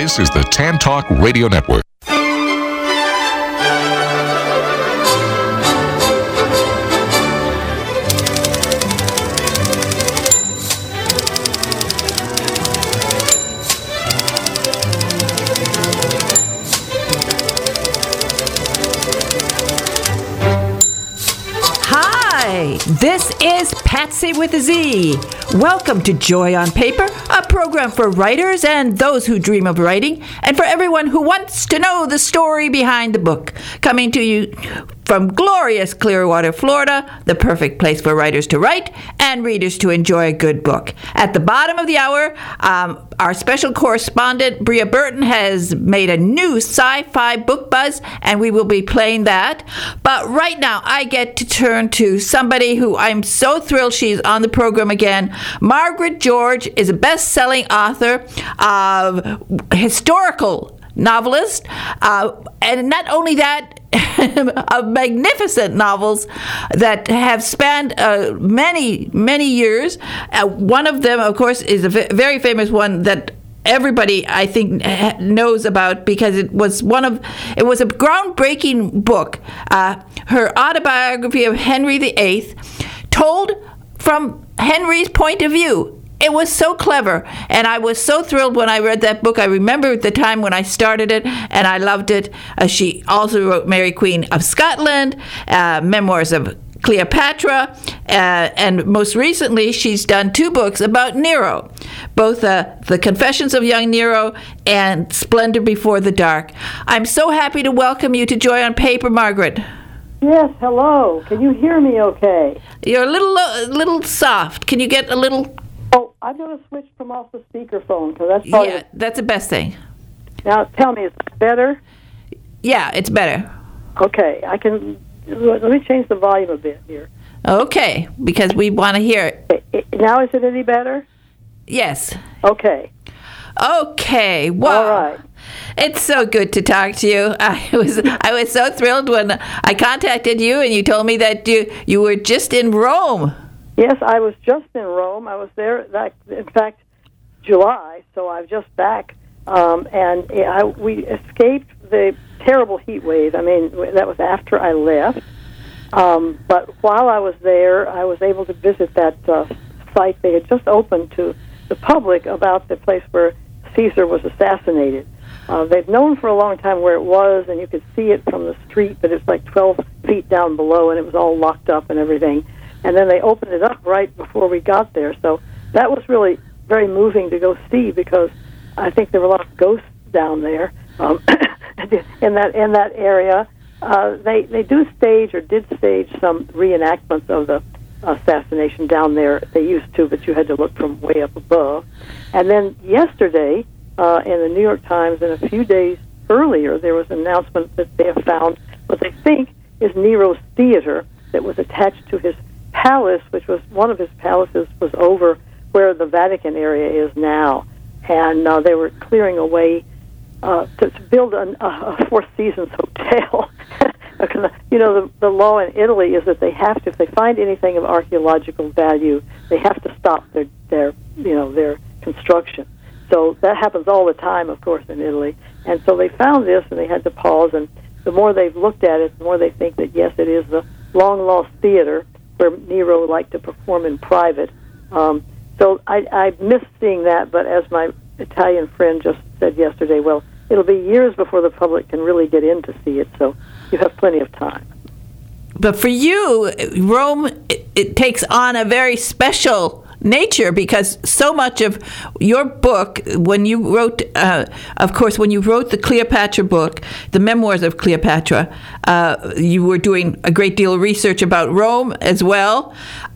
This is the Tan Talk Radio Network. This is Patsy with a Z. Welcome to Joy on Paper, a program for writers and those who dream of writing, and for everyone who wants to know the story behind the book. Coming to you from glorious Clearwater, Florida, the perfect place for writers to write and readers to enjoy a good book. At the bottom of the hour, our special correspondent, Bria Burton, has made a new sci-fi book buzz, and we will be playing that. But right now, I get to turn to somebody who I'm so thrilled she's on the program again. Margaret George is a best-selling author of historical novelist, and not only that, of magnificent novels that have spanned many, many years. One of them, of course, is a very famous one that everybody, I think, knows about because it was a groundbreaking book. Her autobiography of Henry VIII, told from Henry's point of view. It was so clever, and I was so thrilled when I read that book. I remember the time when I started it, and I loved it. She also wrote Mary Queen of Scotland, Memoirs of Cleopatra, and most recently she's done 2 books about Nero, both The Confessions of Young Nero and Splendor Before the Dark. I'm so happy to welcome you to Joy on Paper, Margaret. Yes, hello. Can you hear me okay? You're a little soft. Can you get a little... Oh, I'm going to switch from off the speakerphone because that's probably... Yeah, that's the best thing. Now, tell me, is it better? Yeah, it's better. Okay, I can... Let me change the volume a bit here. Okay, because we want to hear it. Now is it any better? Yes. Okay. Okay, wow. All right. It's so good to talk to you. I was so thrilled when I contacted you and you told me that you were just in Rome. Yes, I was just in Rome. I was there, in fact, July, so I'm just back. We escaped the terrible heat wave. I mean, that was after I left. But while I was there, I was able to visit that site they had just opened to the public about the place where Caesar was assassinated. They've known for a long time where it was, and you could see it from the street, but it's like 12 feet down below, and it was all locked up and everything. And then they opened it up right before we got there. So that was really very moving to go see because I think there were a lot of ghosts down there in that area. They did stage some reenactments of the assassination down there. They used to, but you had to look from way up above. And then yesterday, in the New York Times, and a few days earlier, there was an announcement that they have found what they think is Nero's theater that was attached to his palace, which was one of his palaces was over where the Vatican area is now. And they were clearing away to build a Four Seasons hotel. Because, the law in Italy is that they have to, if they find anything of archaeological value, they have to stop their construction. So that happens all the time, of course, in Italy. And so they found this, and they had to pause. And the more they've looked at it, the more they think that, yes, it is the long-lost theater where Nero liked to perform in private. So I missed seeing that, but as my Italian friend just said yesterday, well, it'll be years before the public can really get in to see it, so you have plenty of time. But for you, Rome, it takes on a very special nature because so much of your book, when you wrote, when you wrote the Cleopatra book, the Memoirs of Cleopatra, you were doing a great deal of research about Rome as well.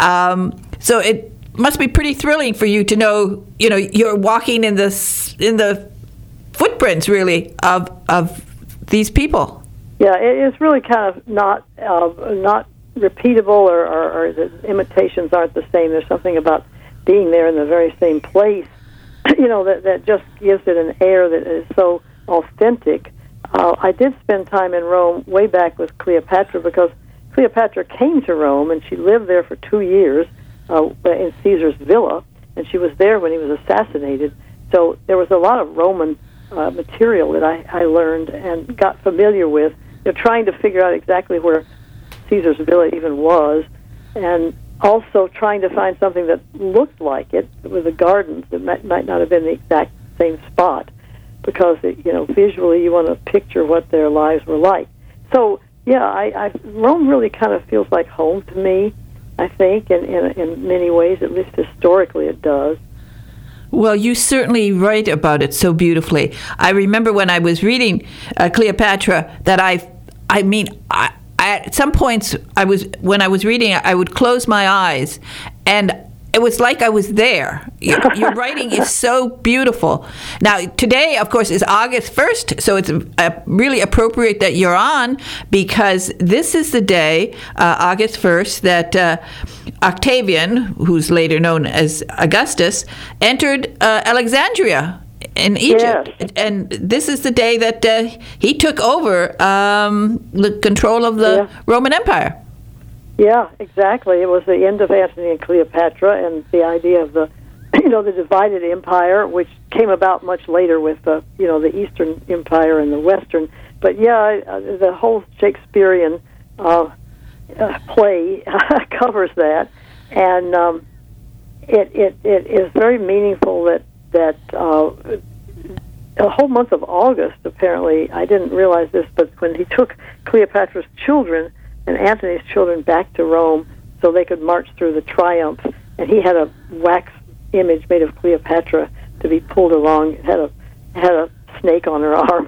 So it must be pretty thrilling for you to know, you're walking in the footprints, really, of these people. Yeah, it's really kind of not repeatable, or the imitations aren't the same. There's something about being there in the very same place, that just gives it an air that is so authentic. I did spend time in Rome way back with Cleopatra because Cleopatra came to Rome and she lived there for 2 years in Caesar's villa, and she was there when he was assassinated. So there was a lot of Roman material that I learned and got familiar with, trying to figure out exactly where Caesar's Villa even was, and also trying to find something that looked like it with the gardens that might not have been the exact same spot, because visually you want to picture what their lives were like. So yeah, Rome really kind of feels like home to me, I think, in many ways, at least historically it does. Well, you certainly write about it so beautifully. I remember when I was reading Cleopatra that I mean, at some points when I was reading it, I would close my eyes, and it was like I was there. Your writing is so beautiful. Now, today, of course, is August 1st, so it's really appropriate that you're on, because this is the day, August 1st, that Octavian, who's later known as Augustus, entered Alexandria in Egypt. Yes. And this is the day that he took over the control of the Roman Empire. Yeah, exactly. It was the end of Antony and Cleopatra, and the idea of the, the divided empire, which came about much later with the Eastern Empire and the Western. But the whole Shakespearean play covers that, and it is very meaningful that the whole month of August, apparently, I didn't realize this, but when he took Cleopatra's children and Antony's children back to Rome so they could march through the triumph, and he had a wax image made of Cleopatra to be pulled along. It had a snake on her arm.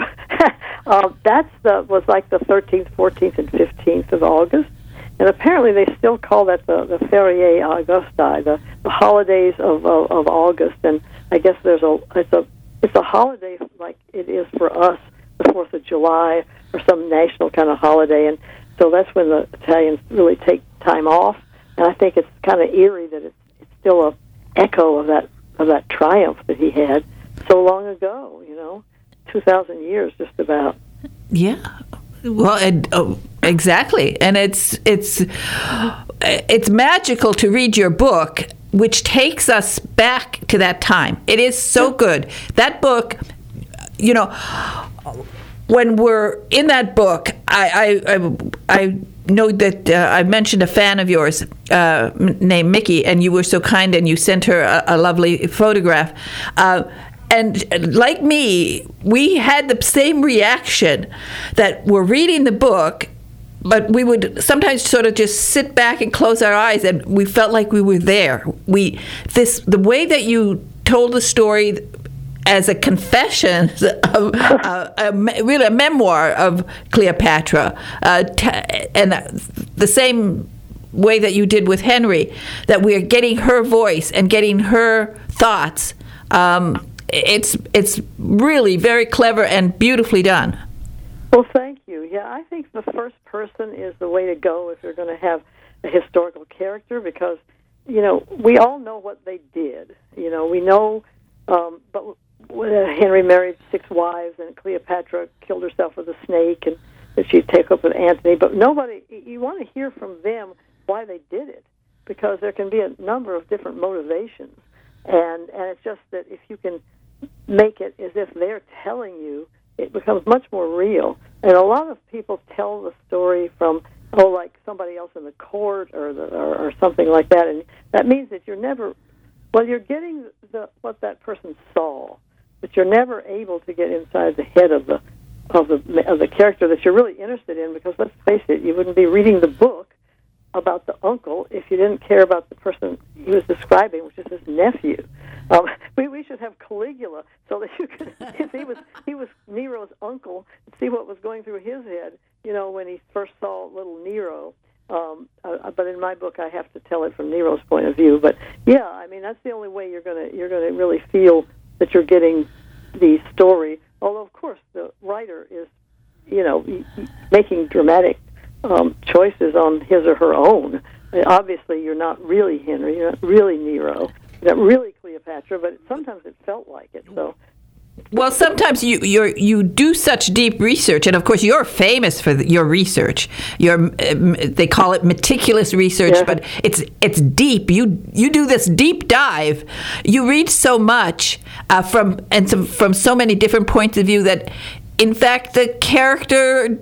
Was like the 13th, 14th, and 15th of August, and apparently they still call that the Feriae Augusti, the holidays of August. And I guess it's a holiday like it is for us, the 4th of July, or some national kind of holiday, and so that's when the Italians really take time off, and I think it's kind of eerie that it's still a echo of that triumph that he had so long ago. 2,000 years, just about. Yeah, well, exactly, and it's magical to read your book, which takes us back to that time. It is so good. That book, when we're in that book, I know that I mentioned a fan of yours named Mickey, and you were so kind and you sent her a lovely photograph. And like me, we had the same reaction, that we're reading the book, but we would sometimes sort of just sit back and close our eyes, and we felt like we were there. The way that you told the story as a confession of really a memoir of Cleopatra, and the same way that you did with Henry, that we are getting her voice and getting her thoughts. It's really very clever and beautifully done. Well, thank you. Yeah, I think the first person is the way to go if you're going to have a historical character, because we all know what they did. We know, but Henry married 6 wives, and Cleopatra killed herself with a snake, and that she'd take up with Antony. But you want to hear from them why they did it, because there can be a number of different motivations. And it's just that if you can make it as if they're telling you, it becomes much more real. And a lot of people tell the story from, like somebody else in the court or something like that, and that means that you're getting what that person saw, but you're never able to get inside the head of the character that you're really interested in, because let's face it, you wouldn't be reading the book about the uncle if you didn't care about the person he was describing, which is his nephew. We should have Caligula so that you could, if he was Nero's uncle, see what was going through his head, when he first saw little Nero. But in my book, I have to tell it from Nero's point of view. But yeah, I mean, that's the only way you're gonna really feel that you're getting the story. Although, of course, the writer is, making dramatic choices on his or her own. Obviously, you're not really Henry, you're not really Nero, you're not really Cleopatra, but sometimes it felt like it. So, Well, sometimes you do such deep research, and of course you're famous for your research. They call it meticulous research, Yeah. but it's deep. You do this deep dive. You read so much from so many different points of view that, in fact, the character,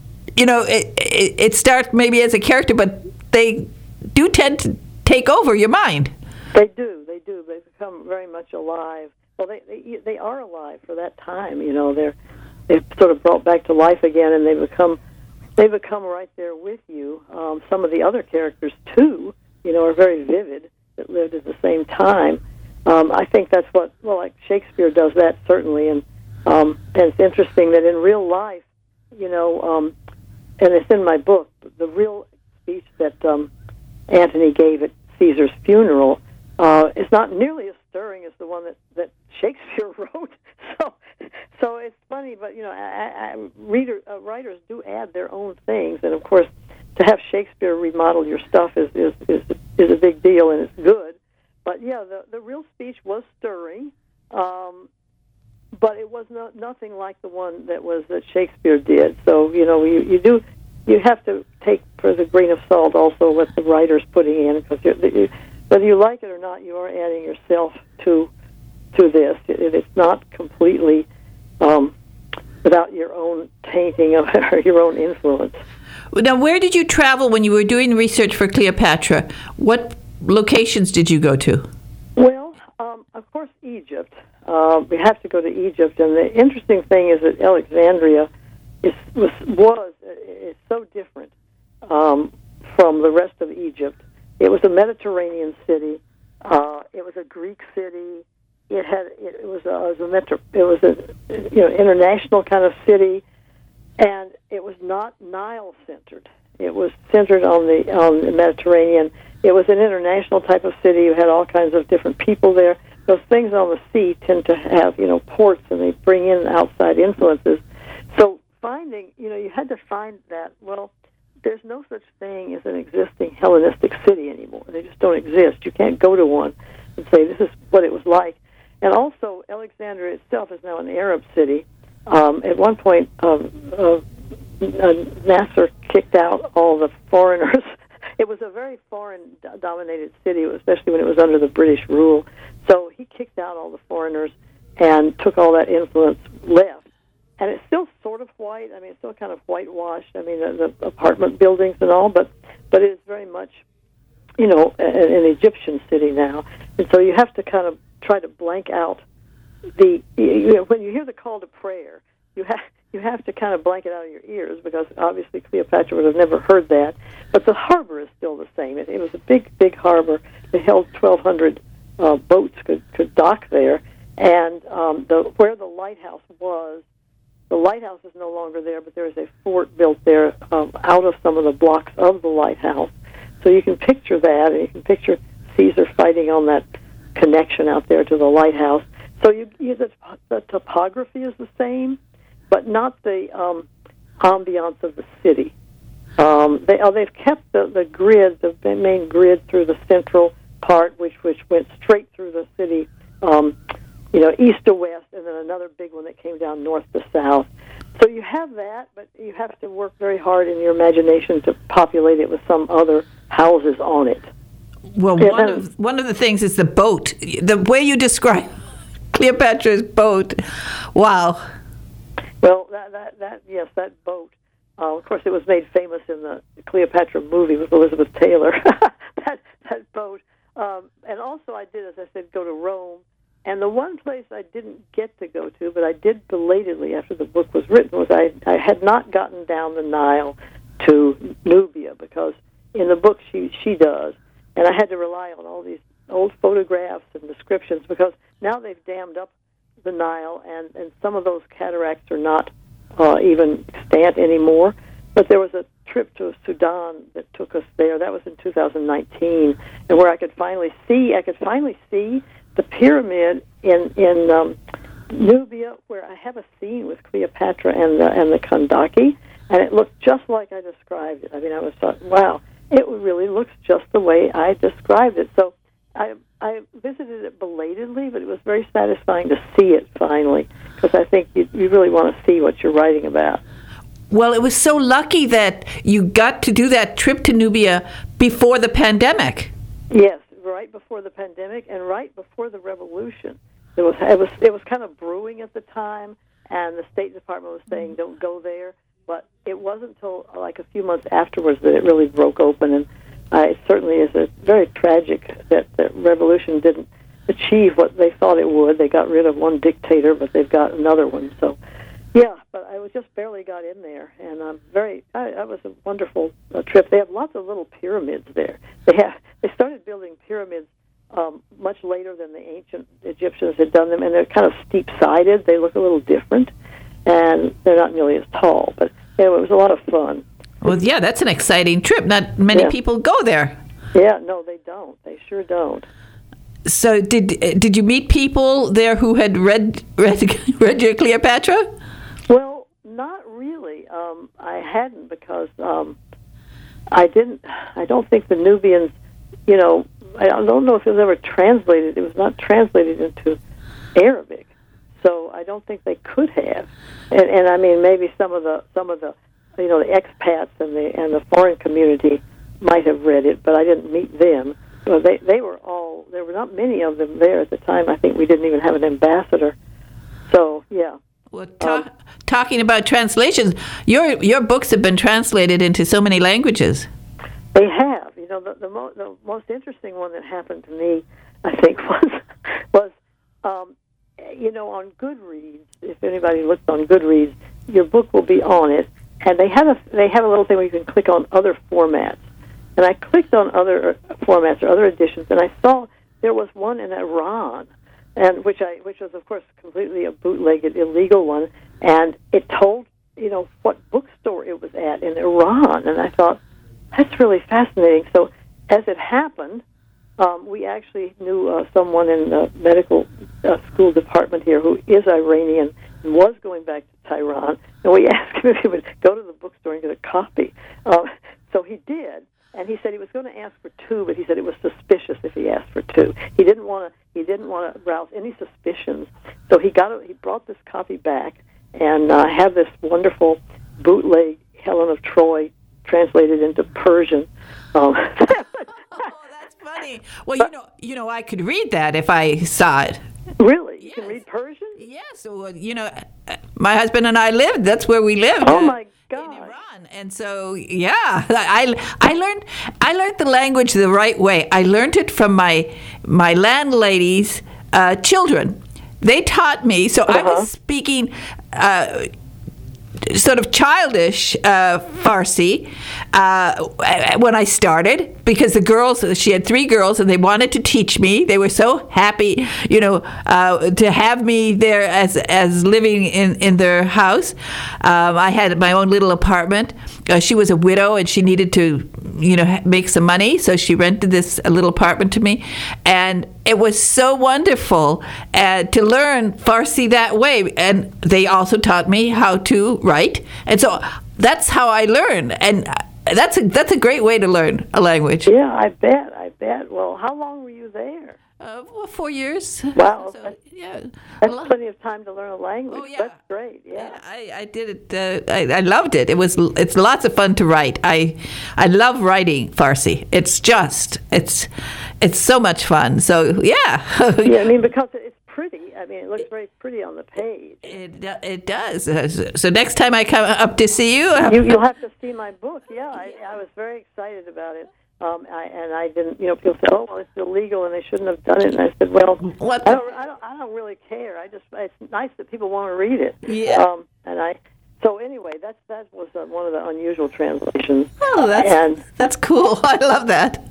it starts maybe as a character, but they do tend to take over your mind. They do. They become very much alive. Well, they are alive for that time. They're sort of brought back to life again, and they become right there with you. Some of the other characters too, are very vivid that lived at the same time. I think that's like Shakespeare does that certainly, and it's interesting that in real life, and it's in my book, the real speech that Antony gave at Caesar's funeral is not nearly as stirring as the one that Shakespeare wrote. So it's funny, but writers do add their own things, and of course, to have Shakespeare remodel your stuff is a big deal, and it's good. But yeah, the real speech was stirring, but it was nothing like the one that Shakespeare did. So you have to take for the grain of salt also what the writer's putting in, because whether you like it or not, you are adding yourself to this. It's not completely without your own tainting of or your own influence. Now, where did you travel when you were doing research for Cleopatra? What locations did you go to? Well, of course, Egypt. We have to go to Egypt, and the interesting thing is that Alexandria is so different from the rest of Egypt. It was a Mediterranean city. It was a Greek city. It was an international kind of city, and it was not Nile centered. It was centered on the Mediterranean. It was an international type of city. You had all kinds of different people there. Those things on the sea tend to have ports, and they bring in outside influences. So you had to find that. Well, there's no such thing as an existing Hellenistic city anymore. They just don't exist. You can't go to one and say this is what it was like. And also, Alexandria itself is now an Arab city. At one point, Nasser kicked out all the foreigners. It was a very foreign-dominated city, especially when it was under the British rule. So he kicked out all the foreigners and took all that influence, left. And it's still sort of white. I mean, it's still kind of whitewashed. I mean, the apartment buildings and all, but it is very much, an Egyptian city now. And so you have to kind of try to blank out when you hear the call to prayer, you have to kind of blank it out of your ears, because obviously Cleopatra would have never heard that. But the harbor is still the same. It was a big harbor. It held 1,200 boats could dock there. And where the lighthouse was, the lighthouse is no longer there, but there is a fort built there out of some of the blocks of the lighthouse. So you can picture that, and you can picture Caesar fighting on that connection out there to the lighthouse. So the topography is the same, but not the ambiance of the city. They've kept the grid, the main grid, through the central part, which went straight through the city, east to west, and then another big one that came down north to south. So you have that, but you have to work very hard in your imagination to populate it with some other houses on it. Well, one of the things is the boat. The way you describe Cleopatra's boat, wow. Well, that boat. Of course, it was made famous in the Cleopatra movie with Elizabeth Taylor. that boat, and also I did, as I said, go to Rome. And the one place I didn't get to go to, but I did belatedly after the book was written, was I had not gotten down the Nile to Nubia, because in the book she does. And I had to rely on all these old photographs and descriptions, because now they've dammed up the Nile, and some of those cataracts are not even extant anymore. But there was a trip to Sudan that took us there. That was in 2019, and where I could finally see the pyramid in Nubia, where I have a scene with Cleopatra and the Kandaki, and it looked just like I described it. I mean, I was thought, wow. It really looks just the way I described it. So I I visited it belatedly, but it was very satisfying to see it finally, because I think you really want to see what you're writing about. Well, it was so lucky that you got to do that trip to Nubia before the pandemic. Yes, right before the pandemic and right before the revolution. It was kind of brewing at the time, and the State Department was saying don't go there. But it wasn't until like a few months afterwards that it really broke open, and it certainly is very tragic that the revolution didn't achieve what they thought it would. They got rid of one dictator, but they've got another one. So, yeah, but I just barely got in there, and that was a wonderful trip. They have lots of little pyramids there. They started building pyramids much later than the ancient Egyptians had done them, and they're kind of steep-sided. They look a little different, and they're not nearly as tall. But anyway, it was a lot of fun. Well, yeah, that's an exciting trip. Not many people go there. Yeah, no, they don't. They sure don't. So did you meet people there who had read your Cleopatra? Well, not really. I hadn't, because I don't think the Nubians, I don't know if it was ever translated. It was not translated into Arabic, so I don't think they could have. And I mean, maybe some of the the expats and the foreign community might have read it, but I didn't meet them. So they were all, there were not many of them there at the time. I think we didn't even have an ambassador. So yeah. Well, talking about translations, your books have been translated into so many languages. They have. The most interesting one that happened to me, I think, was on Goodreads. If anybody looks on Goodreads, your book will be on it, and they have a little thing where you can click on other formats. And I clicked on other formats or other editions, and I saw there was one in Iran, and which was of course completely a bootlegged, illegal one, and it told what bookstore it was at in Iran, and I thought that's really fascinating. So as it happened, we actually knew someone in the medical school department here who is Iranian and was going back to Tehran, and we asked him if he would go to the bookstore and get a copy. So he did. And he said he was going to ask for 2, but he said it was suspicious if he asked for 2. He didn't want to rouse any suspicions. So he brought this copy back, and had this wonderful bootleg Helen of Troy translated into Persian. Oh, that's funny. Well, I could read that if I saw it. Really? You Yes. can read Persian? Yes. So, my husband and I lived. That's where we lived. Oh my God. In Iran. And so, yeah, I learned the language the right way. I learned it from my landlady's children. They taught me. So I was speaking sort of childish Farsi when I started, because the girls, she had 3 girls, and they wanted to teach me. They were so happy, to have me there as living in their house. I had my own little apartment. She was a widow, and she needed to, make some money, so she rented this little apartment to me, and it was so wonderful to learn Farsi that way. And they also taught me how to write, and so that's how I learned. And that's a great way to learn a language. Yeah, I bet. Well, how long were you there? 4 years. Wow, So, yeah, that's plenty of time to learn a language. Oh, yeah. That's great. Yeah. I did it. I loved it. It's lots of fun to write. I love writing Farsi. It's so much fun. So yeah. Yeah, I mean, because it's pretty. I mean, it looks very pretty on the page. It does. So next time I come up to see you, You'll have to see my book. Yeah, I was very excited about it. I didn't. People say, "Oh, well, it's illegal, and they shouldn't have done it." And I said, "Well, I don't really care. It's nice that people want to read it." Yeah. So anyway, that was one of the unusual translations. Oh, that's cool. I love that.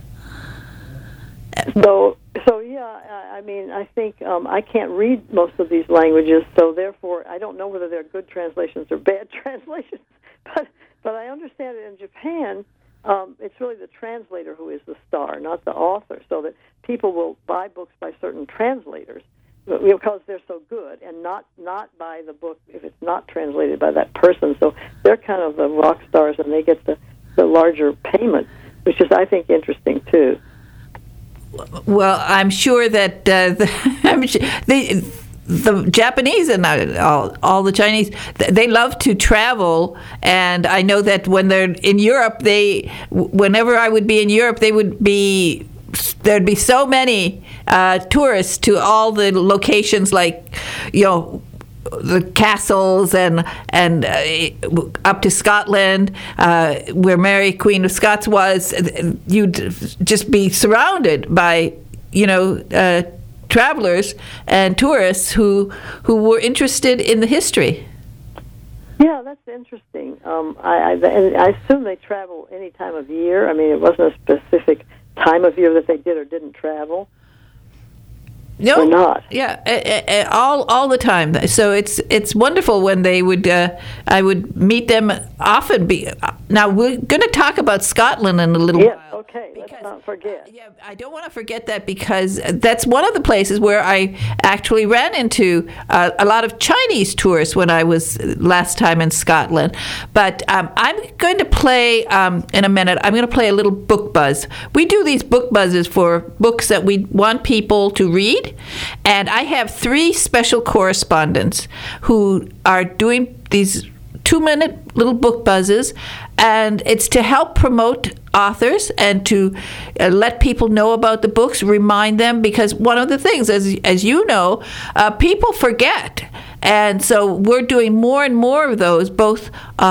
So yeah, I mean, I think I can't read most of these languages, so therefore I don't know whether they're good translations or bad translations. But I understand it in Japan. It's really the translator who is the star, not the author, so that people will buy books by certain translators because they're so good, and not buy the book if it's not translated by that person. So they're kind of the rock stars, and they get the larger payment, which is, I think, interesting too. Well, I'm sure that the Japanese and all the Chinese, they love to travel, and I know that when they're in Europe, whenever I would be in Europe, there'd be so many tourists to all the locations, like, the castles and up to Scotland, where Mary Queen of Scots was. You'd just be surrounded by travelers and tourists who were interested in the history. Yeah, that's interesting. I assume they travel any time of year. I mean, it wasn't a specific time of year that they did or didn't travel. No, or not. Yeah, all the time. So it's wonderful when they would. I would meet them often. Now we're going to talk about Scotland in a little while. Okay. Let's not forget. I don't want to forget that, because that's one of the places where I actually ran into a lot of Chinese tourists when I was last time in Scotland. But I'm going to play in a minute. I'm going to play a little book buzz. We do these book buzzes for books that we want people to read. And I have 3 special correspondents who are doing these 2-minute little book buzzes, and it's to help promote authors and to let people know about the books, remind them, because one of the things, as you know, people forget. And so we're doing more and more of those, both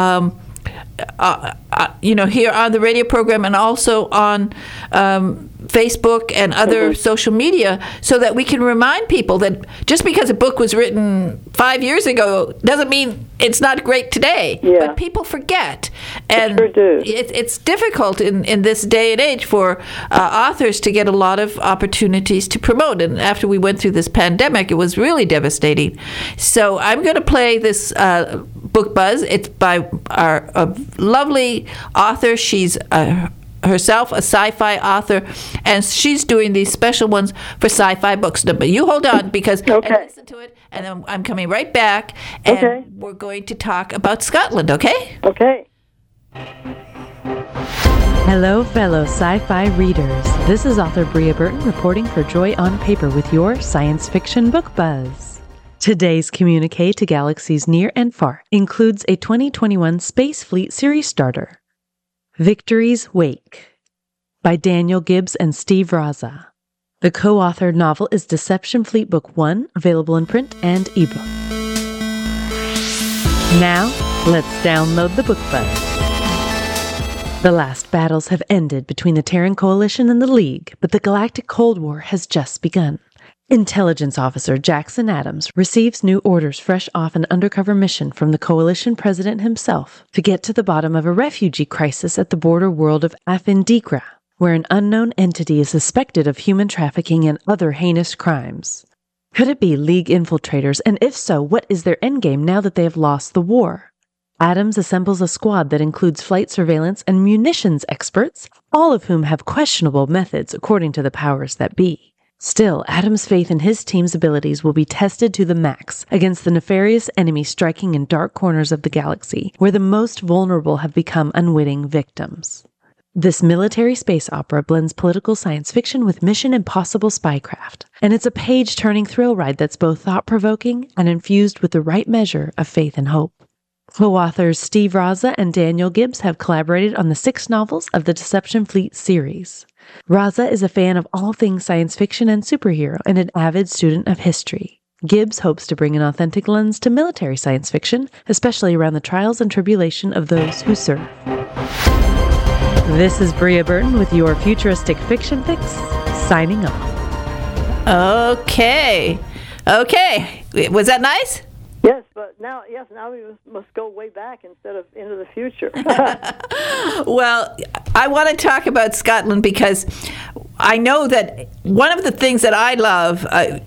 here on the radio program and also on Facebook and other social media, so that we can remind people that just because a book was written 5 years ago doesn't mean it's not great today. Yeah. But people forget. And sure do. It's difficult in this day and age for authors to get a lot of opportunities to promote. And after we went through this pandemic, it was really devastating. So I'm going to play this book buzz. It's by a lovely author. She's herself a sci-fi author, and she's doing these special ones for sci-fi books. But you hold on, because and listen to it, and then I'm coming right back, and we're going to talk about Scotland, okay? Okay. Hello, fellow sci-fi readers. This is author Bria Burton reporting for Joy on Paper with your science fiction book buzz. Today's communique to galaxies near and far includes a 2021 Space Fleet series starter, Victory's Wake, by Daniel Gibbs and Steve Raza. The co-authored novel is Deception Fleet Book 1, available in print and ebook. Now, let's download the book buzz. The last battles have ended between the Terran Coalition and the League, but the Galactic Cold War has just begun. Intelligence Officer Jackson Adams receives new orders fresh off an undercover mission from the Coalition President himself to get to the bottom of a refugee crisis at the border world of Afindikra, where an unknown entity is suspected of human trafficking and other heinous crimes. Could it be League infiltrators, and if so, what is their endgame now that they have lost the war? Adams assembles a squad that includes flight surveillance and munitions experts, all of whom have questionable methods according to the powers that be. Still, Adam's faith in his team's abilities will be tested to the max against the nefarious enemy striking in dark corners of the galaxy, where the most vulnerable have become unwitting victims. This military space opera blends political science fiction with Mission Impossible spycraft, and it's a page-turning thrill ride that's both thought-provoking and infused with the right measure of faith and hope. Co-authors Steve Raza and Daniel Gibbs have collaborated on the 6 novels of the Deception Fleet series. Raza is a fan of all things science fiction and superhero and an avid student of history. Gibbs hopes to bring an authentic lens to military science fiction, especially around the trials and tribulation of those who serve. This is Bria Burton with your Futuristic Fiction Fix, signing off. Okay. Was that nice? Yes, but now we must go way back instead of into the future. Well, I want to talk about Scotland because I know that one of the things that I love, I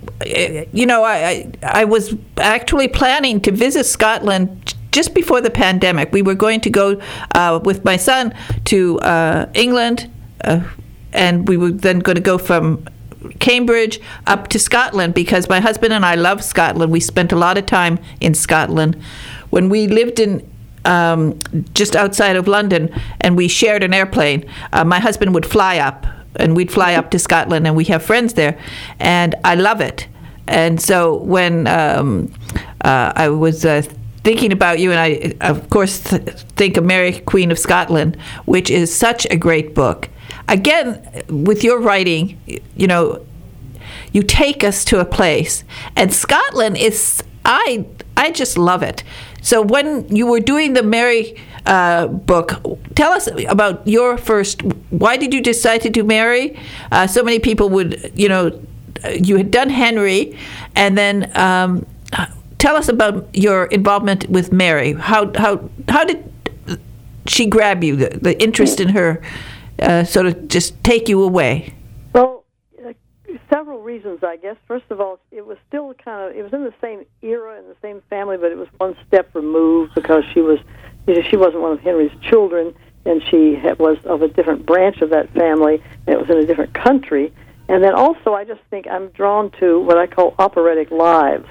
was actually planning to visit Scotland just before the pandemic. We were going to go with my son to England, and we were then going to go from Cambridge up to Scotland because my husband and I love Scotland. We spent a lot of time in Scotland. When we lived in just outside of London and we shared an airplane, my husband would fly up and we'd fly up to Scotland, and we have friends there, and I love it. And so when I was thinking about you, and I, of course, think of Mary, Queen of Scotland, which is such a great book. Again, with your writing, you take us to a place, and Scotland is, I just love it. So when you were doing the Mary book, tell us about your first, why did you decide to do Mary? So many people would, you had done Henry, and then tell us about your involvement with Mary. How did she grab you, the interest in her sort of just take you away? Well, several reasons, I guess. First of all, it was still it was in the same era and the same family, but it was one step removed because she wasn't one of Henry's children, and she was of a different branch of that family, and it was in a different country. And then also, I just think I'm drawn to what I call operatic lives.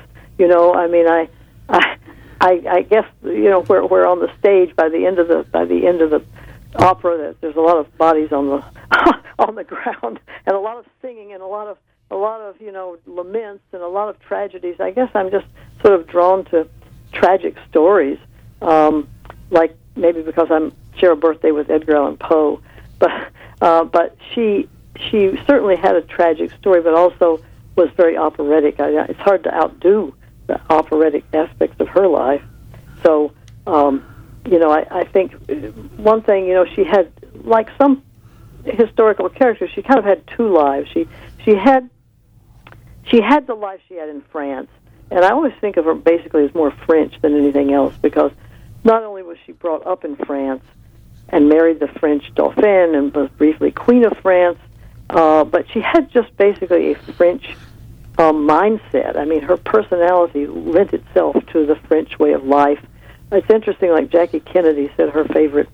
I guess we're on the stage by the end of the opera. That there's a lot of bodies on the on the ground, and a lot of singing, and a lot of laments, and a lot of tragedies. I guess I'm just sort of drawn to tragic stories, like maybe because I share a birthday with Edgar Allan Poe, but she certainly had a tragic story, but also was very operatic. It's hard to outdo the operatic aspects of her life. So, I think one thing, she had, like some historical characters, she kind of had two lives. She had the life she had in France, and I always think of her basically as more French than anything else, because not only was she brought up in France and married the French Dauphin and was briefly Queen of France, but she had just basically a French mindset. I mean, her personality lent itself to the French way of life. It's interesting, like Jackie Kennedy said her favorite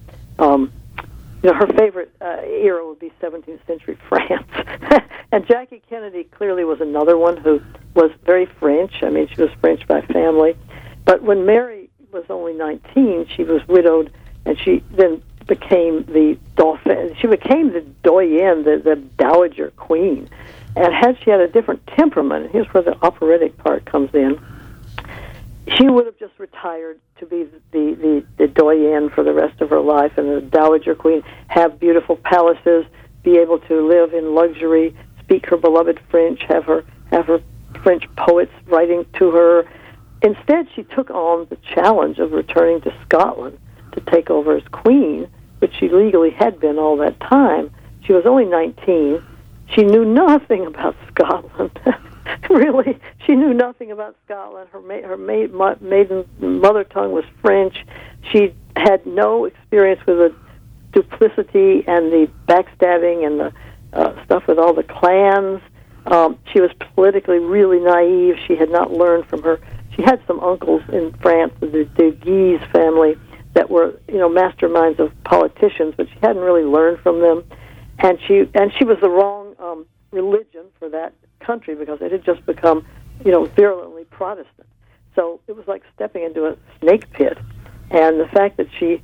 era would be 17th century France. And Jackie Kennedy clearly was another one who was very French. I mean, she was French by family. But when Mary was only 19, she was widowed, and she then became the Dauphin. She became the doyenne, the dowager queen. And she had a different temperament, here's where the operatic part comes in, she would have just retired to be the doyenne for the rest of her life, and the dowager queen, have beautiful palaces, be able to live in luxury, speak her beloved French, have her French poets writing to her. Instead, she took on the challenge of returning to Scotland to take over as queen, which she legally had been all that time. She was only 19. She knew nothing about Scotland. Really, she knew nothing about Scotland. Her maiden mother tongue was French. She had no experience with the duplicity and the backstabbing and the stuff with all the clans. She was politically really naive. She had not learned from her. She had some uncles in France, the Guise family, that were masterminds of politicians, but she hadn't really learned from them. And she was the wrong religion for that country, because it had just become, virulently Protestant. So it was like stepping into a snake pit. And the fact that she,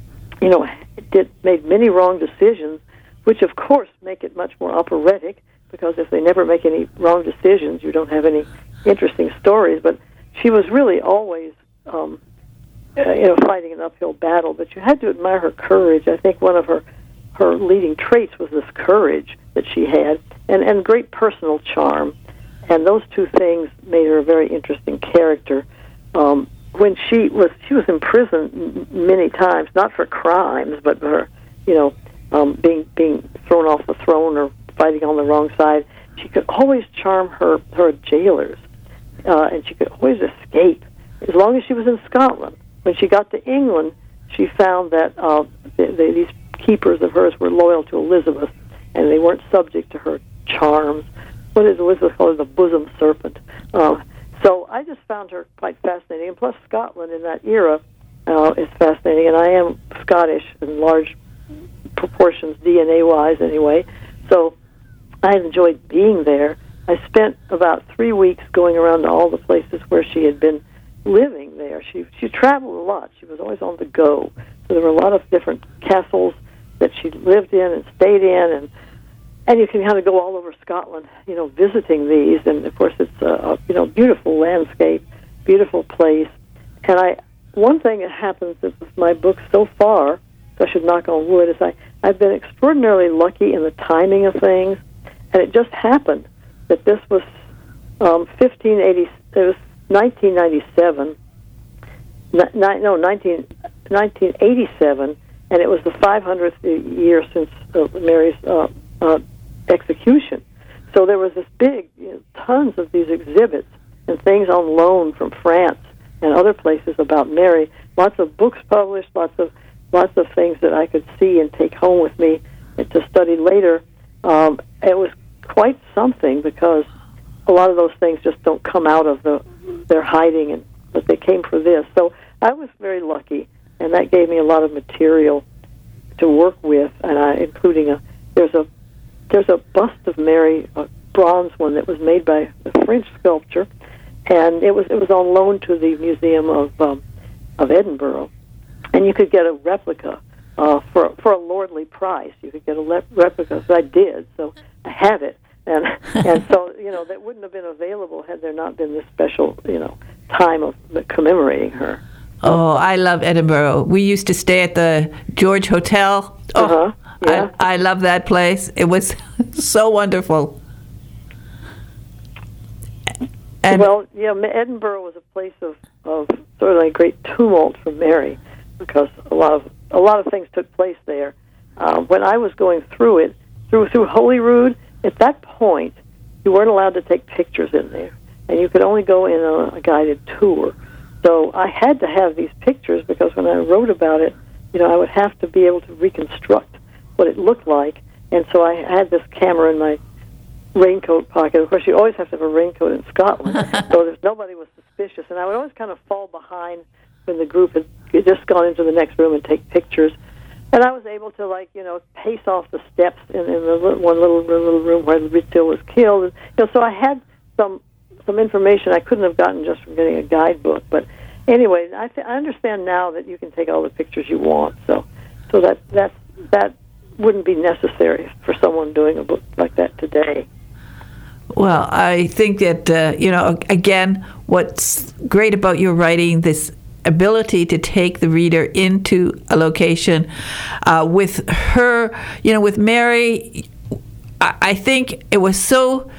made many wrong decisions, which of course make it much more operatic, because if they never make any wrong decisions, you don't have any interesting stories. But she was really always, fighting an uphill battle. But you had to admire her courage. I think one of her leading traits was this courage that she had, and great personal charm. And those two things made her a very interesting character. When she was in prison many times, not for crimes, but for being thrown off the throne or fighting on the wrong side, she could always charm her jailers, and she could always escape as long as she was in Scotland. When she got to England, she found that these keepers of hers were loyal to Elizabeth, and they weren't subject to her charms. What is Elizabeth called? The bosom serpent. So I just found her quite fascinating. And plus, Scotland in that era is fascinating. And I am Scottish in large proportions, DNA-wise anyway. So I enjoyed being there. I spent about 3 weeks going around to all the places where she had been living there. She traveled a lot. She was always on the go. So there were a lot of different castles that she lived in and stayed in, and you can kind of go all over Scotland, visiting these. And of course, it's a beautiful landscape, beautiful place. And one thing that happens with my book so far, so I should knock on wood, is I've been extraordinarily lucky in the timing of things, and it just happened that this was 1997. 1987, and it was the 500th year since Mary's execution. So there was this big, tons of these exhibits and things on loan from France and other places about Mary. Lots of books published, lots of things that I could see and take home with me and to study later. It was quite something, because a lot of those things just don't come out of their hiding, but they came for this. So I was very lucky, and that gave me a lot of material to work with, and including there's a bust of Mary, a bronze one that was made by a French sculptor, and it was on loan to the Museum of Edinburgh, and you could get a replica for a lordly price. You could get a replica, so I did. So I have it, and so that wouldn't have been available had there not been this special time of commemorating her. Oh, I love Edinburgh. We used to stay at the George Hotel. Oh, yeah. I love that place. It was so wonderful. And Edinburgh was a place of sort of like great tumult for Mary, because a lot of things took place there. When I was going through it, through Holyrood, at that point, you weren't allowed to take pictures in there, and you could only go in a guided tour. So I had to have these pictures, because when I wrote about it, I would have to be able to reconstruct what it looked like. And so I had this camera in my raincoat pocket. Of course, you always have to have a raincoat in Scotland, so nobody was suspicious. And I would always kind of fall behind when the group had just gone into the next room and take pictures. And I was able to, pace off the steps in the one little room where Rizzio was killed. And, so I had some information I couldn't have gotten just from getting a guidebook. But anyway, I understand now that you can take all the pictures you want. So that wouldn't be necessary for someone doing a book like that today. Well, I think that, again, what's great about your writing, this ability to take the reader into a location with her, with Mary, I think it was so...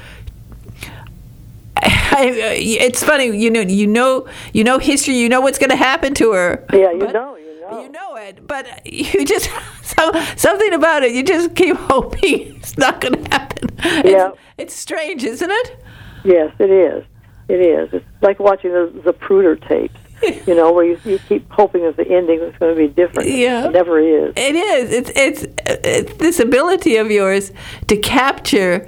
it's funny, you know history, you know what's going to happen to her. Yeah, you know it, but you just something about it. You just keep hoping it's not going to happen. Yeah, it's strange, isn't it? Yes, it is. It is. It's like watching the Zapruder tapes. Where you keep hoping that the ending is going to be different. Yeah, it never is. It is. It's this ability of yours to capture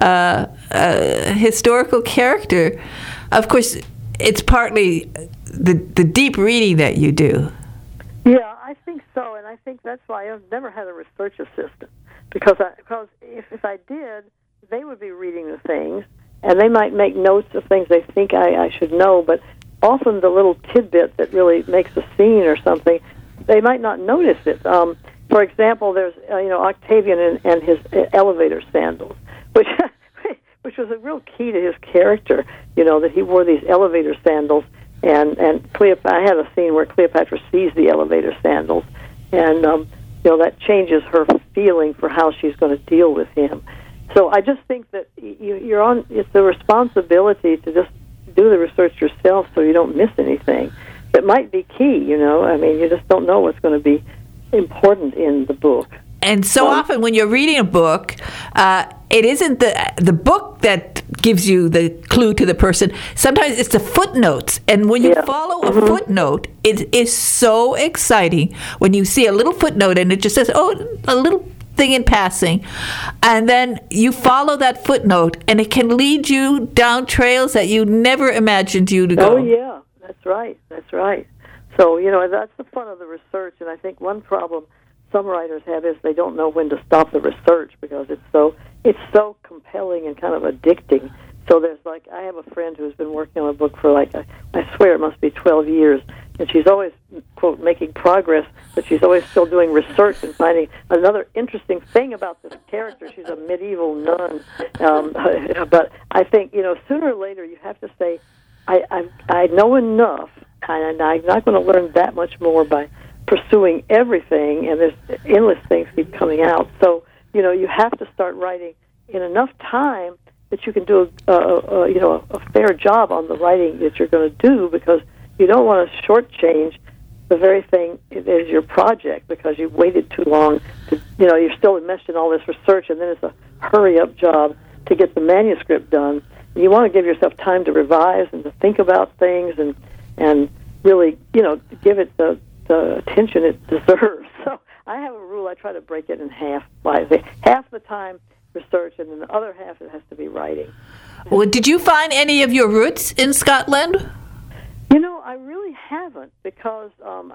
a historical character. Of course, it's partly the deep reading that you do. Yeah, I think so, and I think that's why I've never had a research assistant, because if I did, they would be reading the things, and they might make notes of things they think I should know, but often the little tidbit that really makes a scene or something, they might not notice it. For example, there's Octavian and his elevator sandals, which was a real key to his character. That he wore these elevator sandals, and Cleopatra. I had a scene where Cleopatra sees the elevator sandals, and that changes her feeling for how she's going to deal with him. So I just think that you're on. It's the responsibility to just do the research yourself, so you don't miss anything. That might be key, you just don't know what's going to be important in the book. And so often when you're reading a book, it isn't the book that gives you the clue to the person. Sometimes it's the footnotes. And when you follow a footnote, it is so exciting when you see a little footnote and it just says, a little thing in passing, and then you follow that footnote, and it can lead you down trails that you never imagined you to go. Oh yeah, that's right. So that's the fun of the research, and I think one problem some writers have is they don't know when to stop the research, because it's so compelling and kind of addicting. So there's I have a friend who's been working on a book for I swear it must be 12 years, and she's always, quote, making progress, but she's always still doing research and finding another interesting thing about this character. She's a medieval nun, but I think, sooner or later you have to say, I know enough, and I'm not going to learn that much more by pursuing everything, and there's endless things keep coming out. So, you have to start writing in enough time that you can do a fair job on the writing that you're going to do, because you don't want to shortchange the very thing that is your project because you waited too long. You're still enmeshed in all this research, and then it's a hurry-up job to get the manuscript done. And you want to give yourself time to revise and to think about things and really, give it the attention it deserves. So I have a rule. I try to break it in half. Half the time research, and then the other half it has to be writing. Well, did you find any of your roots in Scotland? I really haven't, because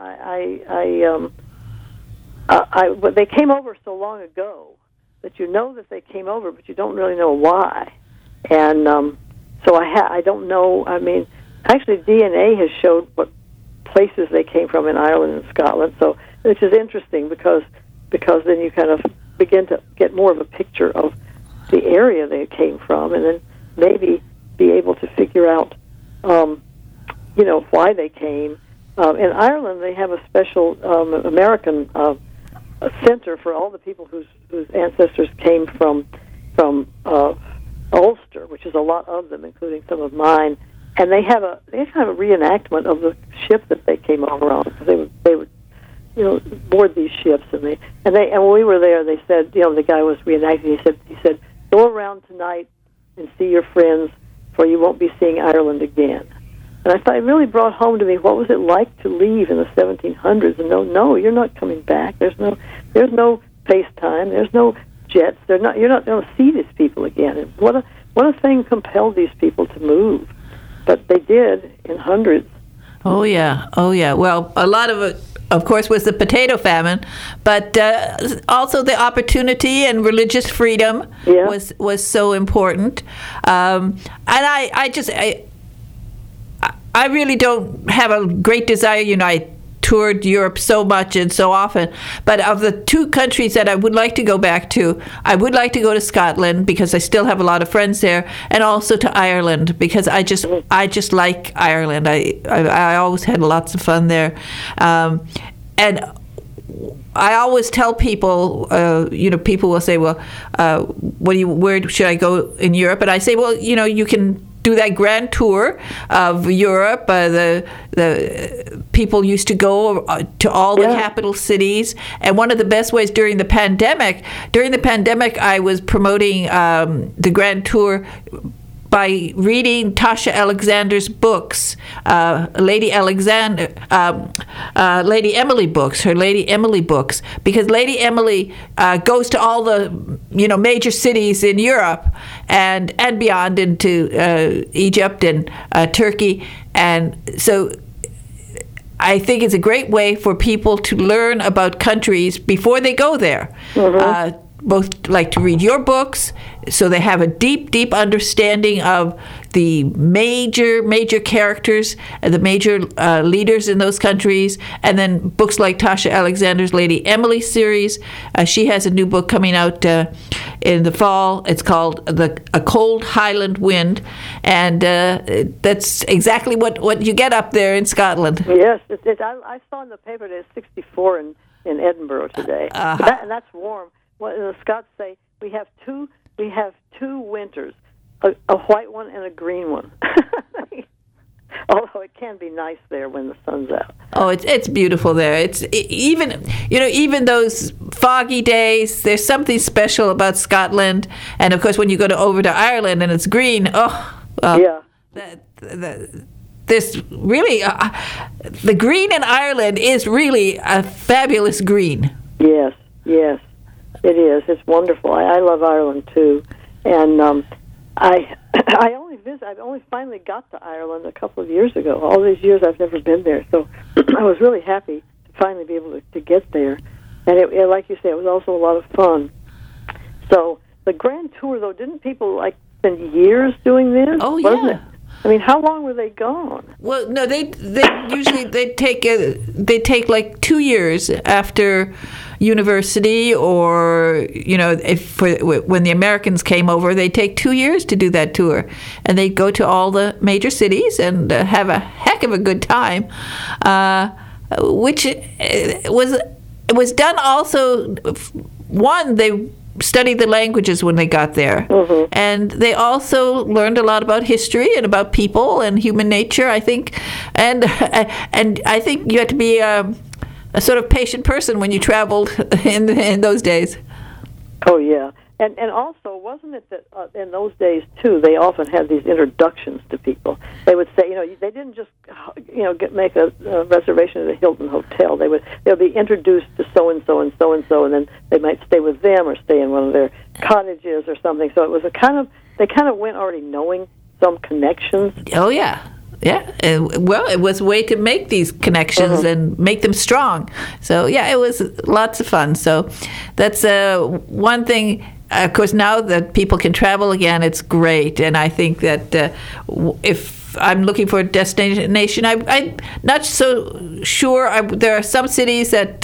they came over so long ago that that they came over, but you don't really know why. And so I don't know. I mean, actually, DNA has showed what places they came from in Ireland and Scotland, so which is interesting because then you kind of begin to get more of a picture of the area they came from, and then maybe be able to figure out, why they came. In Ireland, they have a special American center for all the people whose ancestors came from Ulster, which is a lot of them, including some of mine. And they have a reenactment of the ship that they came over on, because they would board these ships, and when we were there, they said, the guy was reenacting. He said, go around tonight and see your friends, for you won't be seeing Ireland again. And I thought it really brought home to me, what was it like to leave in the 1700s and no, you're not coming back. There's no FaceTime. There's no jets. You're not going to see these people again. And what a thing compelled these people to move. But they did in hundreds. Oh yeah. Well, a lot of it, of course, was the potato famine, but also the opportunity and religious freedom was so important. And I really don't have a great desire. I toured Europe so much and so often, but of the two countries that I would like to go back to, I would like to go to Scotland because I still have a lot of friends there, and also to Ireland because I just like Ireland. I always had lots of fun there, and I always tell people, people will say, well, where should I go in Europe? And I say, well, you can do that grand tour of Europe. The people used to go to all the capital cities, and one of the best ways during the pandemic, I was promoting the grand tour by reading Tasha Alexander's books, Lady Emily books, her Lady Emily books, because Lady Emily goes to all the major cities in Europe and beyond, into Egypt and Turkey, and so I think it's a great way for people to learn about countries before they go there. Mm-hmm. Both like to read your books, so they have a deep understanding of the major characters, the major leaders in those countries, and then books like Tasha Alexander's Lady Emily series. She has a new book coming out in the fall. It's called A Cold Highland Wind, and that's exactly what you get up there in Scotland. Yes, I saw in the paper that it's 64 in Edinburgh today, and that's warm. Well, the Scots say we have two winters, a white one and a green one. Although it can be nice there when the sun's out. Oh, it's beautiful there. It's even those foggy days. There's something special about Scotland, and of course when you go over to Ireland and it's green. This really the green in Ireland is really a fabulous green. Yes. It is. It's wonderful. I love Ireland too, and I only finally got to Ireland a couple of years ago. All these years I've never been there, so I was really happy to finally be able to get there. And it, like you say, it was also a lot of fun. So the grand tour, though, didn't people spend years doing this? Oh yeah. I mean, how long were they gone? Well, no, they usually they take like 2 years after university, or when the Americans came over, they take 2 years to do that tour, and they go to all the major cities and have a heck of a good time, which was done also. One, they studied the languages when they got there, and they also learned a lot about history and about people and human nature, I think, and I think you had to be a sort of patient person when you traveled in those days. Oh yeah, and also, wasn't it that in those days too, they often had these introductions to people. They would say, they didn't just make a reservation at a Hilton hotel. They'll be introduced to so and so and so and so, and then they might stay with them or stay in one of their cottages or something. So it was they kind of went already knowing some connections. Oh yeah. Yeah, well, it was a way to make these connections and make them strong. So, yeah, it was lots of fun. So that's one thing. Of course, now that people can travel again, it's great. And I think that if I'm looking for a destination, I'm not so sure. There are some cities that,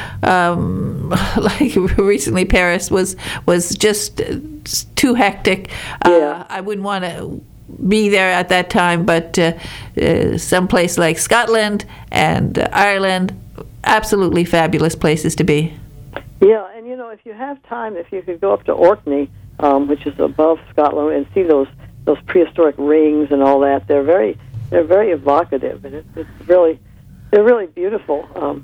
like recently Paris, was just too hectic. I wouldn't want to be there at that time, but someplace like Scotland and Ireland, absolutely fabulous places to be. Yeah, and if you have time, if you could go up to Orkney, which is above Scotland, and see those prehistoric rings and all that, they're very evocative, and they're really beautiful.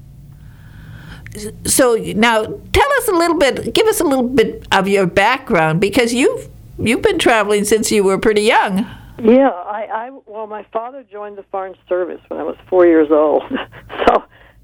So now, give us a little bit of your background, because you've been traveling since you were pretty young. Yeah, well, my father joined the Foreign Service when I was 4 years old. So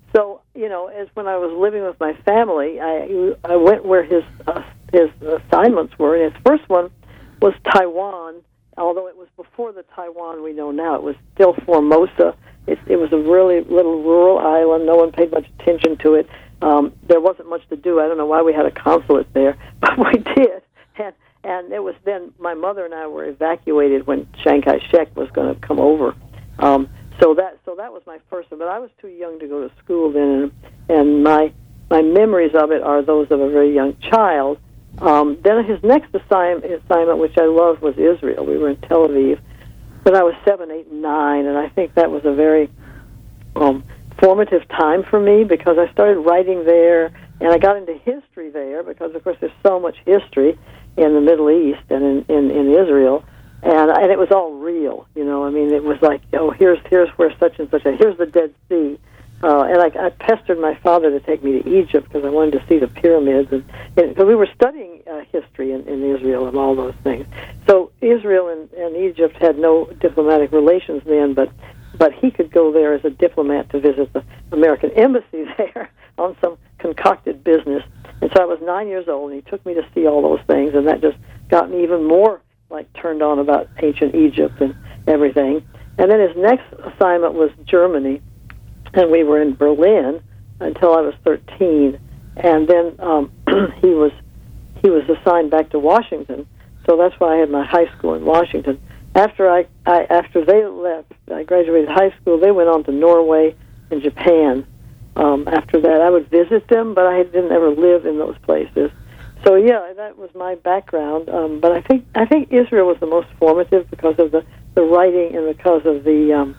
as when I was living with my family, I went where his assignments were, and his first one was Taiwan. Although it was before the Taiwan we know now, it was still Formosa. It was a really little rural island. No one paid much attention to it. There wasn't much to do. I don't know why we had a consulate there, but we did. And it was then my mother and I were evacuated when Chiang Kai-shek was going to come over. So that was my first one. But I was too young to go to school then, and my memories of it are those of a very young child. Then his next assignment, which I loved, was Israel. We were in Tel Aviv when I was 7, 8, and 9, and I think that was a very formative time for me, because I started writing there, and I got into history there, because of course there's so much history in the Middle East and in Israel, and it was all real, I mean, it was like, here's where such and such, here's the Dead Sea, and I pestered my father to take me to Egypt, because I wanted to see the pyramids, and because we were studying history in Israel and all those things. So Israel and Egypt had no diplomatic relations then, but he could go there as a diplomat to visit the American embassy there on some concocted business. And so I was 9 years old, and he took me to see all those things, and that just got me even more turned on about ancient Egypt and everything. And then his next assignment was Germany, and we were in Berlin until I was 13. And then he was assigned back to Washington, so that's why I had my high school in Washington. After they left, I graduated high school. They went on to Norway and Japan. After that, I would visit them, but I didn't ever live in those places. So yeah, that was my background. But I think Israel was the most formative because of the writing and because of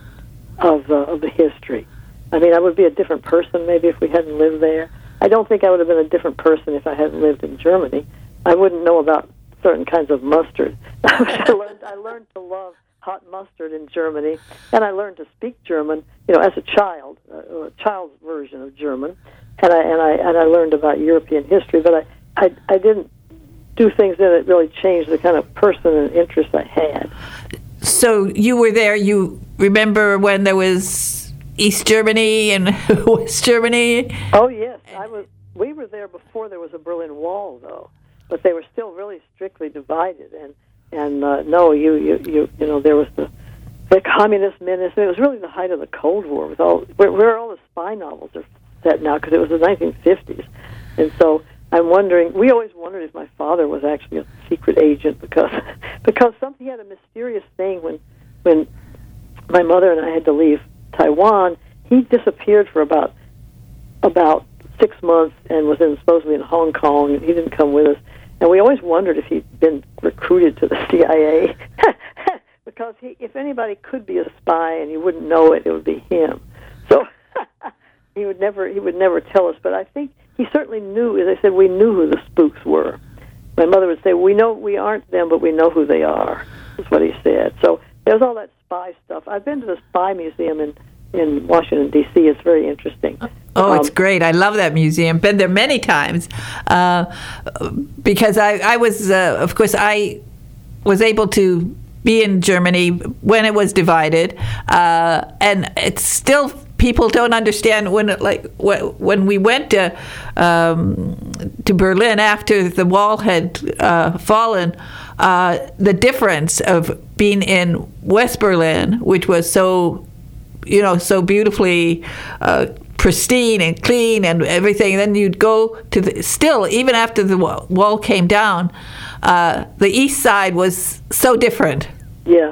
the history. I mean, I would be a different person maybe if we hadn't lived there. I don't think I would have been a different person if I hadn't lived in Germany. I wouldn't know about certain kinds of mustard. I learned to love hot mustard in Germany, and I learned to speak German, as a child, a child's version of German, and I learned about European history, but I didn't do things that really changed the kind of person and interest I had. So you were there. You remember when there was East Germany and West Germany? Oh yes, we were there before there was a Berlin Wall, though, but they were still really strictly divided. And no, there was the communist menace. It was really the height of the Cold War, with where all the spy novels are set now, because it was the 1950s. And so I'm wondering. We always wondered if my father was actually a secret agent, because he had a mysterious thing when when my mother and I had to leave Taiwan, he disappeared for about 6 months and was supposedly in Hong Kong, and he didn't come with us. And we always wondered if he'd been recruited to the CIA, because if anybody could be a spy and you wouldn't know it, it would be him. So he would never tell us. But I think he certainly knew. As I said, we knew who the spooks were. My mother would say, "We know we aren't them, but we know who they are." That's what he said. So there's all that spy stuff. I've been to the Spy Museum in Washington, D.C. It's very interesting. Oh, it's great. I love that museum. Been there many times because I was, of course, I was able to be in Germany when it was divided, and it's still, people don't understand when we went to Berlin after the wall had fallen, the difference of being in West Berlin, which was so beautifully pristine and clean and everything. And then you'd go to still, even after the wall came down, the east side was so different. Yeah.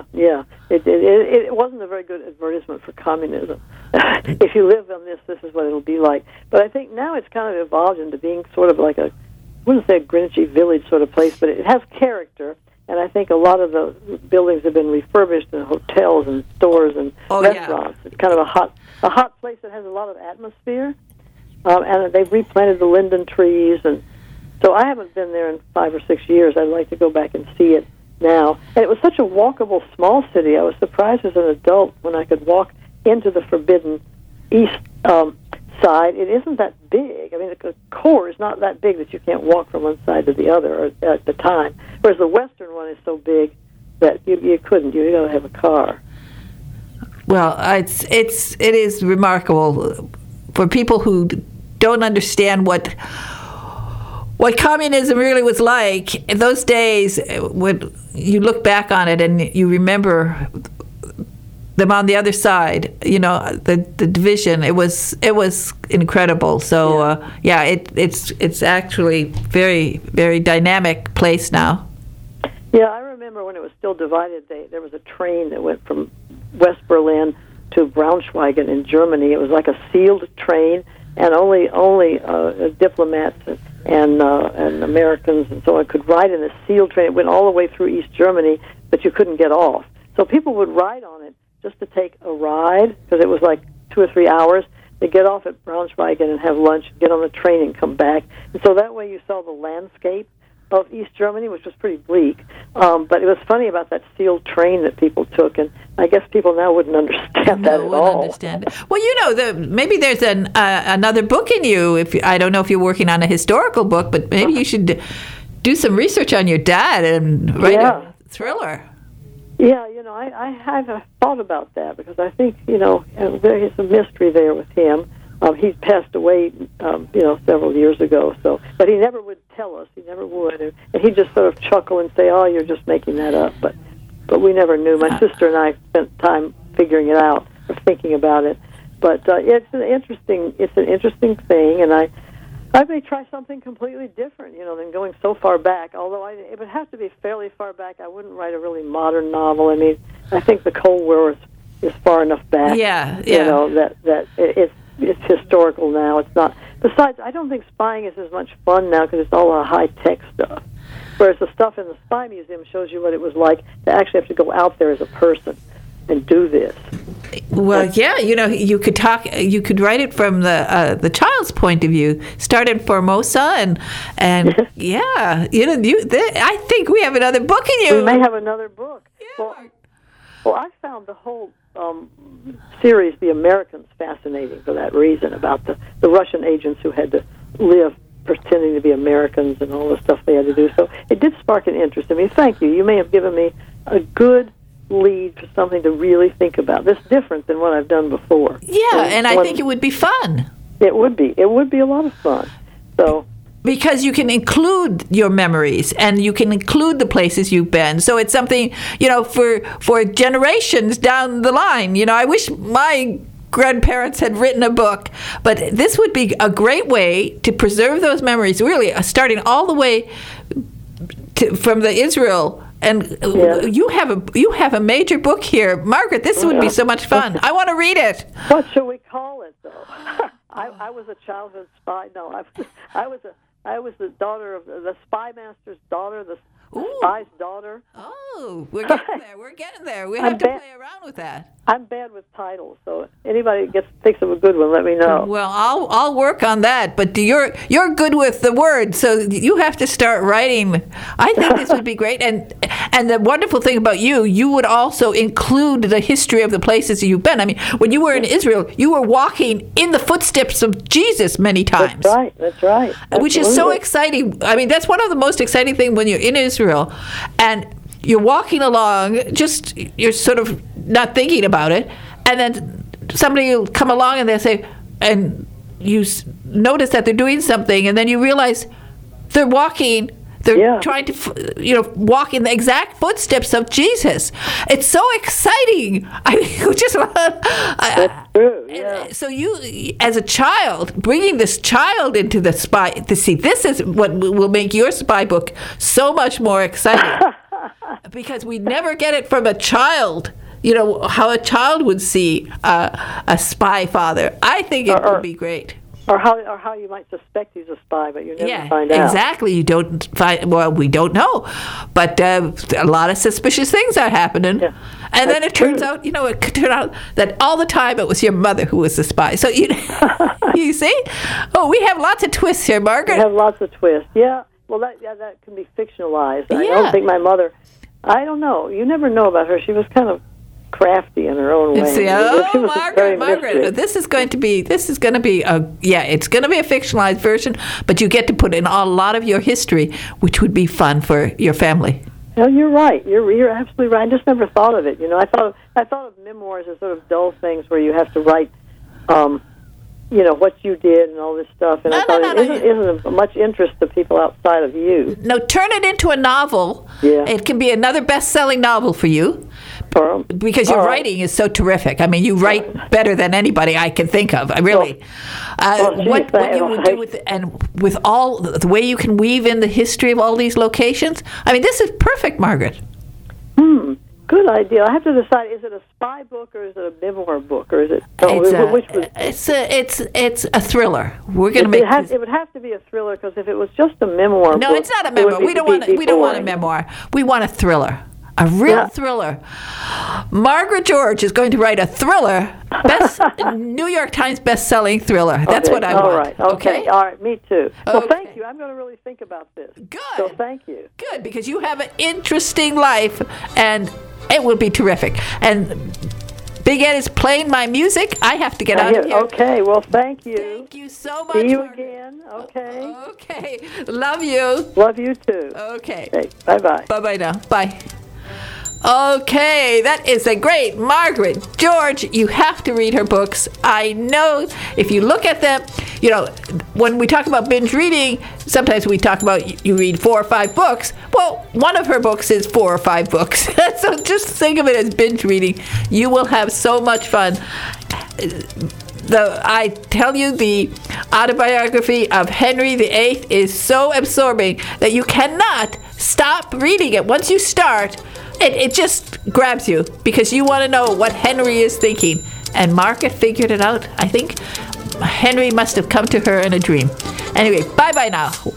It wasn't a very good advertisement for communism. If you live on this is what it'll be like. But I think now it's kind of evolved into being sort of like I wouldn't say a Greenwich Village sort of place, but it has character. And I think a lot of the buildings have been refurbished in hotels and stores and restaurants. Yeah. It's kind of a hot place that has a lot of atmosphere. And they've replanted the linden trees. And so I haven't been there in 5 or 6 years. I'd like to go back and see it now. And it was such a walkable small city. I was surprised as an adult when I could walk into the forbidden east side. It isn't that big. I mean, the core is not that big that you can't walk from one side to the other at the time. Whereas the western one is so big that you couldn't. You got to have a car. Well, it is remarkable for people who don't understand what communism really was like in those days. When you look back on it and you remember them on the other side, the division. It was incredible. So it's actually very, very dynamic place now. Yeah, I remember when it was still divided. There was a train that went from West Berlin to Braunschweig in Germany. It was like a sealed train, and only diplomats and Americans and so on could ride in this sealed train. It went all the way through East Germany, but you couldn't get off. So people would ride on it just to take a ride, because it was like 2 or 3 hours. They get off at Braunschweig and have lunch, get on the train and come back. And so that way you saw the landscape of East Germany, which was pretty bleak. But it was funny about that sealed train that people took, and I guess people now wouldn't understand that at all. Understand it. Well, maybe there's another book in you. I don't know if you're working on a historical book, but maybe you should do some research on your dad and write a thriller. Yeah, I have thought about that, because I think, there is a mystery there with him. He passed away, several years ago. So, but he never would tell us. He never would, and he'd just sort of chuckle and say, "Oh, you're just making that up." But we never knew. My sister and I spent time figuring it out or thinking about it. But it's an interesting thing, and I may try something completely different, than going so far back. Although it would have to be fairly far back. I wouldn't write a really modern novel. I mean, I think the Cold War is far enough back. Yeah. That it's historical now. It's not. Besides, I don't think spying is as much fun now because it's all high-tech stuff. Whereas the stuff in the Spy Museum shows you what it was like to actually have to go out there as a person and do this. Well, yeah, you could write it from the child's point of view. Start in Formosa and yeah, I think we have another book in you. We may have another book. Yeah. Well, I found the whole series, The Americans, fascinating for that reason, about the Russian agents who had to live pretending to be Americans and all the stuff they had to do. So it did spark an interest in me. Thank you. You may have given me a good lead for something to really think about. This is different than what I've done before. Yeah, and I think it would be fun. It would be. It would be a lot of fun. So because you can include your memories and you can include the places you've been. So it's something, for generations down the line. I wish my grandparents had written a book, but this would be a great way to preserve those memories, really, starting all the way from the Israel And Yeah. you have a major book here, Margaret. This would be so much fun. I want to read it. What should we call it, though? I was a childhood spy. No, I was the daughter of the spy master's daughter, the spy's daughter. Oh, we're getting there. We're getting there. We have to play around with that. I'm bad with titles, so anybody thinks of a good one, let me know. Well, I'll work on that. But you're good with the words, so you have to start writing. I think this would be great. And the wonderful thing about you would also include the history of the places you've been. I mean, when you were in Israel, you were walking in the footsteps of Jesus many times. That's right. Which is so exciting. I mean, that's one of the most exciting things when you're in Israel and you're walking along, you're sort of not thinking about it, and then somebody will come along and they'll say, and you notice that they're doing something, and then you realize they're walking. They're trying to, walk in the exact footsteps of Jesus. It's so exciting. I mean, that's true. Yeah. So you, as a child, bringing this child into the spy to see, this is what will make your spy book so much more exciting, because we never get it from a child. How a child would see a spy father. I think it would be great. Or how you might suspect he's a spy, but you never find out. Exactly. You don't find. Well, we don't know, but a lot of suspicious things are happening. Yeah, and then it turns out, that all the time it was your mother who was the spy. So you see, we have lots of twists here, Margaret. We have lots of twists. Yeah. Well, that can be fictionalized. I don't think my mother. I don't know. You never know about her. She was kind of crafty in her own way. Margaret, this is going to be it's going to be a fictionalized version, but you get to put in a lot of your history, which would be fun for your family. No, you're right. You're absolutely right. I just never thought of it. I thought of memoirs as sort of dull things where you have to write, what you did and all this stuff. And I thought it isn't of much interest to people outside of you. No, turn it into a novel. Yeah. It can be another best-selling novel for you. Because your writing is so terrific. I mean, you write better than anybody I can think of. Really. What you would do with all the way you can weave in the history of all these locations. I mean, this is perfect, Margaret. Good idea. I have to decide: is it a spy book or is it a memoir book, or is it? It's a thriller. We're going to make. It would have to be a thriller, because if it was just a memoir, no, it's not a memoir. We don't want a memoir. We want a thriller. A real thriller. Margaret George is going to write a thriller, New York Times best-selling thriller. That's what I want. All right. Okay. All right. Me too. Well, thank you. I'm going to really think about this. Good. So thank you. Good, because you have an interesting life, and it will be terrific. And Big Ed is playing my music. I have to get out of here. Okay. Well, thank you. Thank you so much. See you again. Okay. Okay. Love you. Love you too. Okay. Bye-bye. Bye-bye now. Bye. Okay, that is a great Margaret George. You have to read her books. I know if you look at them, when we talk about binge reading, sometimes we talk about you read 4 or 5 books. Well, one of her books is 4 or 5 books. So just think of it as binge reading. You will have so much fun. I tell you, the autobiography of Henry VIII is so absorbing that you cannot stop reading it. Once you start, it just grabs you, because you want to know what Henry is thinking. And Margaret figured it out. I think Henry must have come to her in a dream. Anyway, bye-bye now.